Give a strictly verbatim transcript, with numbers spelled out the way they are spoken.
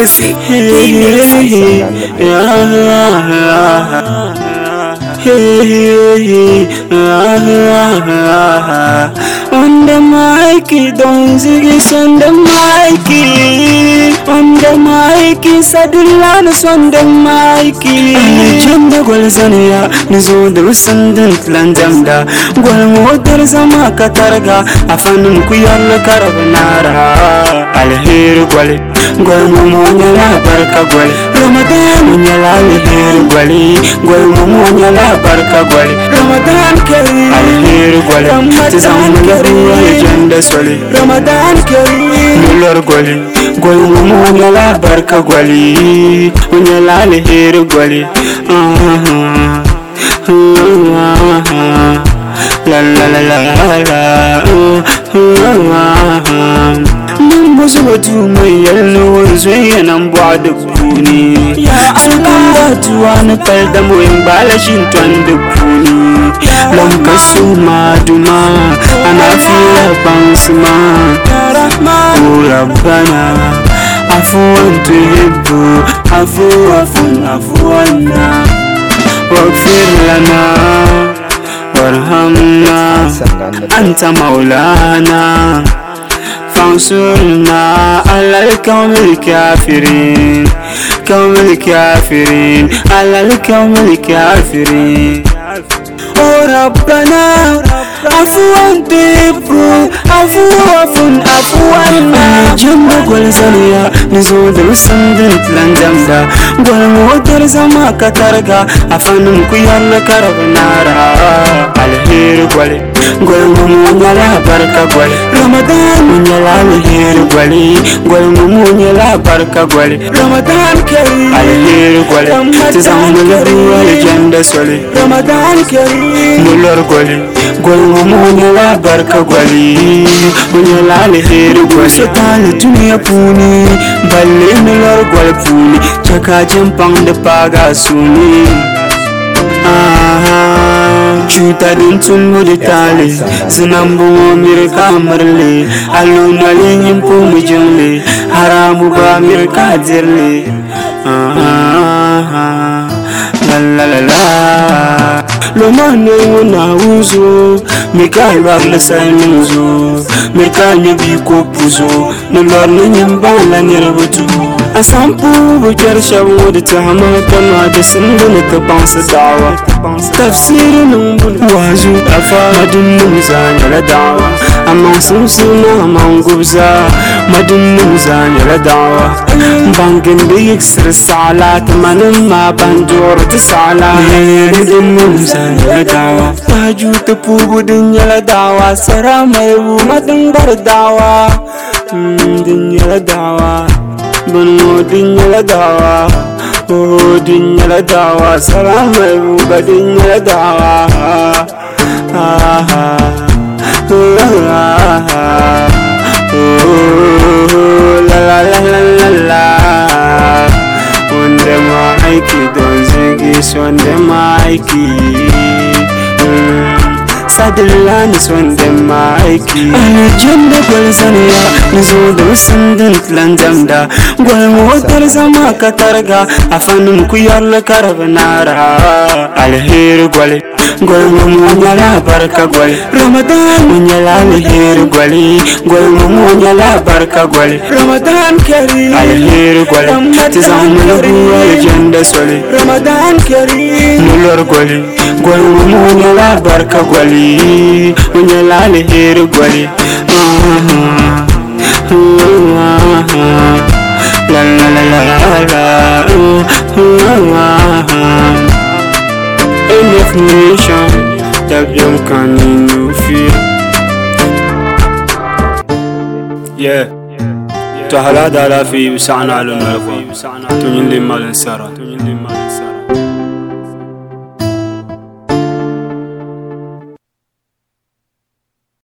music. On the mic, don't ziggy on the mic. On the mic, Sadulanas on the mic. Jumbo Golzania, Nizo the Sundant Landamda, Golmotor Zamaka Targa, Afanum Kuyala Caravanara, Alheri Gwali, Golmonia Barka Gwali, Ramadan Munyala Alheri Gwali, Golmonia Barka Gwali, Ramadan Kareem, Alheri Gwali, Tizamula Agenda Soli, Ramadan Kareem, Mulor Gwali, Golmonia Barka Gwali, Munyala Alheri Gwali, la la la la la Numbers what you may yellow and I'm bored of pony. Allah to one tell them when Balashin turned the pony. Lankasuma Duma and I feel a bounce man. Urabana Afuan to Hibbu Afu Afun Afuana Wakfirlana Warhamna Anta Maulana Fansurna Ala al-Qawm al-Kafirin Qawm al-Kafirin Ala al-Qawm al-Kafirin Oh Rabbana Afuwan tifu Afuwafun Afuwanna Jumbo Golzania Nizo the Sundant Landamda Golmotor Zamaka Targa Afanum Kuyala Caravanara Alheri Gwali Golmomunyala Barka Gwali Ramadan Munyala Alheri Gwali Golmomunyala Barka Gwali Ramadan Kareem Alheri Gwali Tizamula Agenda Soli Ramadan Kareem Mulor Gwali Golmomunyala Barka Gwali Munyala Alheri Gwali Shatala Dunia Puni Balle Mulor Gwali Puni Chaka Jampang de Paga Suni Chuta din tunmu di tali Sinambu mirka marli Aluna lingin pumijinli Haramu ba mirka dirli La la la la Lomane wuna uzo Mika iwag la salmuzo Mika nyabi ko puzo Nalor na nyambala nirabatu Asampu bujar shabu di tahama Tanwa di sindu nika bansa dawa Tafsiri numbun wazu afa Madun numza nyala dawa Amang sumsuna amang gubza Madun numza nyala dawa Bangin di yiksir sala Tamanim ma banjor ti sala Madun numza nyala dawa Taju tepu budin nyala dawa Sarama ewu madun bar dawa Din nyala dawa Banu din nyala dawa Oh din nyala dawa Salam ewu din nyala dawa Oh la la la la la la On the mic don't ziggy on the mic Sadulanis on the mic Alejandro Golzania Nizo the Sundant Landamda Golmotor Zamaka Targa Afanum Kuyala Caravanara Alheri Gwali Golmomunyala Barka Gwali Ramadan Munyala Alheri Gwali Golmomunyala Barka Gwali Ramadan Kareem Alheri Gwali Tizamula Agenda Soli Ramadan Kareem Mulor Gwali Golmomunyala Barka Gwali Munyala Alheri Gwali La la la la la Enough nation that young can you feel Yeah Tahala dala fi Usana alun alfa Tunyin limmal insara